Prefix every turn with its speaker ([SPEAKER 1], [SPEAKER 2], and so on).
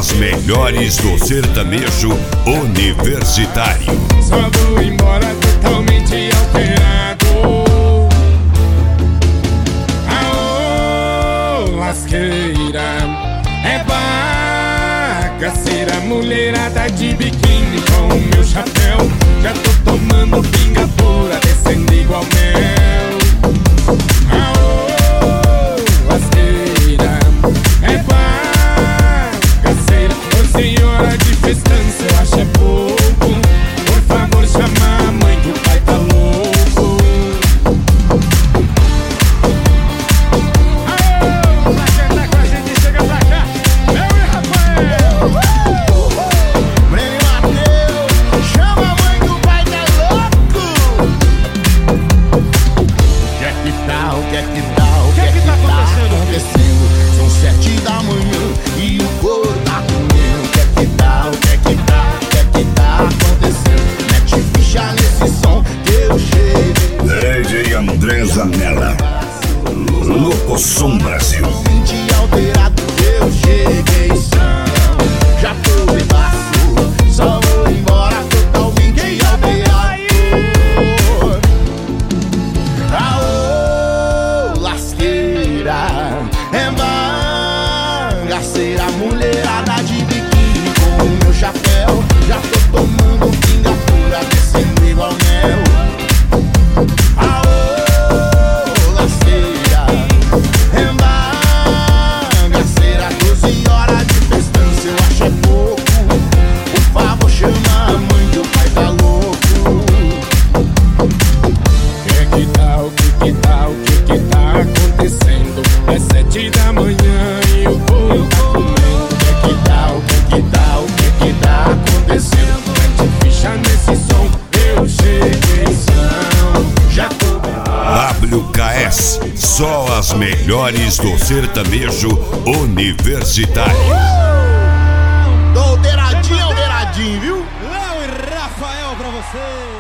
[SPEAKER 1] as melhores do sertanejo universitário.
[SPEAKER 2] Só vou embora totalmente alterado. Aô, lasqueira, é bagaceira, mulherada de biquíni com o meu chapéu. Já tô tomando pinga pura, descendo igual mel. Aô, lasqueira, é bagaceira. Ô senhora de festança, eu acho é pouco. Por favor, chama a mãe que o pai tá louco. Aô, pra quem tá com a gente, chega pra cá. Eu e Rafael.
[SPEAKER 3] Breno Mateus, chama a mãe que o pai tá louco. Que tal, que tá acontecendo? São 7 da manhã e o couro tá comendo. Que tá acontecendo? Mete ficha nesse som que eu cheguei.
[SPEAKER 1] DJ André Zanella, Locosom Brasil.
[SPEAKER 3] Totalmente alterado que eu cheguei. Já tô bebaço, só vou embora totalmente alterado. Aô, lasqueira, é bagaceira, mulherada de biquíni com o meu chapéu. Já tô tomando pinga pura, descendo igual mel. Aô, lasqueira, é bagaceira, 12 horas de festança, eu acho é pouco. Por favor, chama a mãe que o pai tá louco.
[SPEAKER 2] Que tá acontecendo? É 7 da manhã e o povo tá comendo.
[SPEAKER 3] Que tá acontecendo?
[SPEAKER 2] Mete ficha nesse som, eu cheguei são. Já tô
[SPEAKER 1] WKS, só as melhores do sertanejo universitário.
[SPEAKER 3] Tô alteradinho, viu?
[SPEAKER 4] Léo e Rafael pra você.